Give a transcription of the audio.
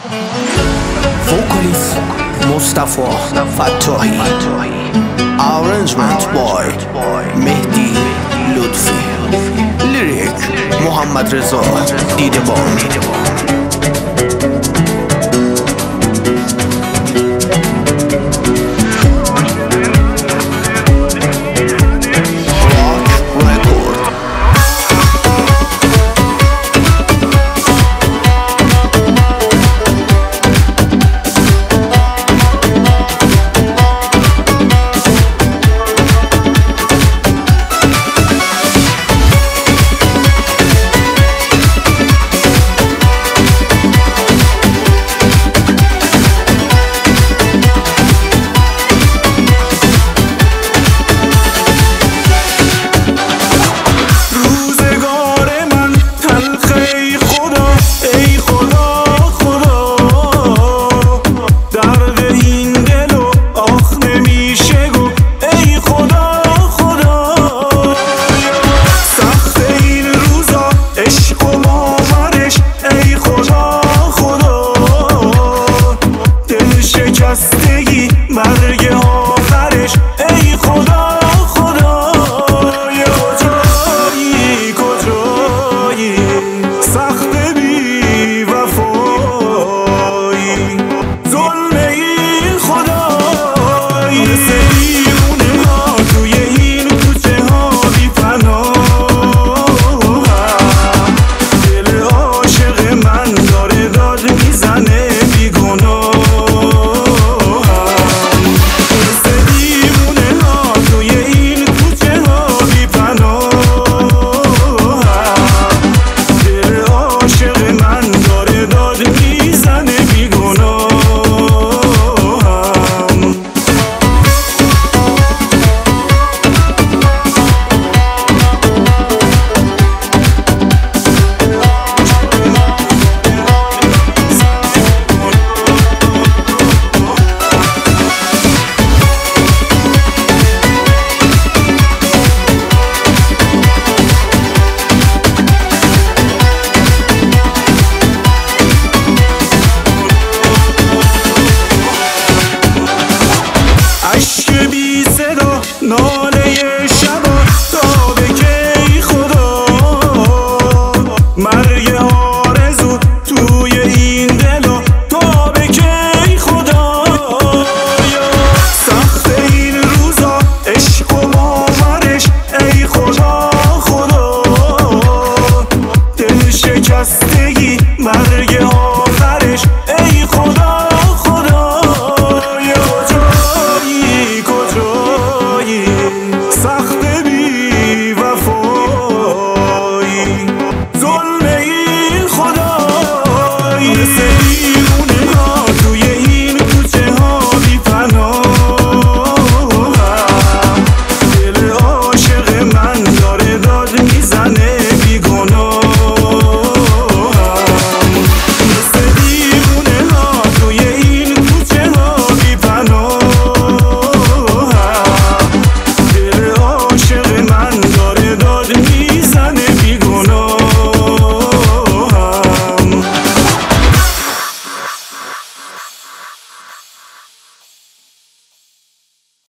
Vocalist Mustafa Fattahi. Arrangement by Mehdi Lutfi. Lyric Muhammad Reza Dideband. مرگ آخرش ای خدا خدا کجایی کجایی سخت بی وفایی ظلم این خدایی مثل دیوونه ها توی این کوچه ها بی پناهم دل عاشق من داره داد میزنه بی گناه ناله شبا تا به کی خدا مرگ آرزو توی این دلا تا به کی خدا سخت این روزا عشق و باورش ای خدا خدا دل شکستگی مرگ